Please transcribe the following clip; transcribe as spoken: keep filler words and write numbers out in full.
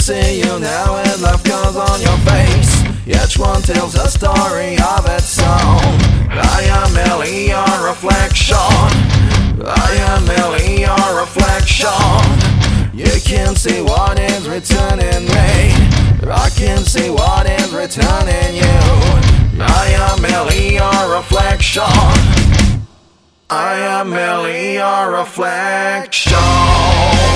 see you now with love cause on your face. Each one tells a story of its own. I am merely your reflection. I am merely your reflection. You can see what is written in me. I can see what is written in you. I am merely your reflection. I am merely your reflection.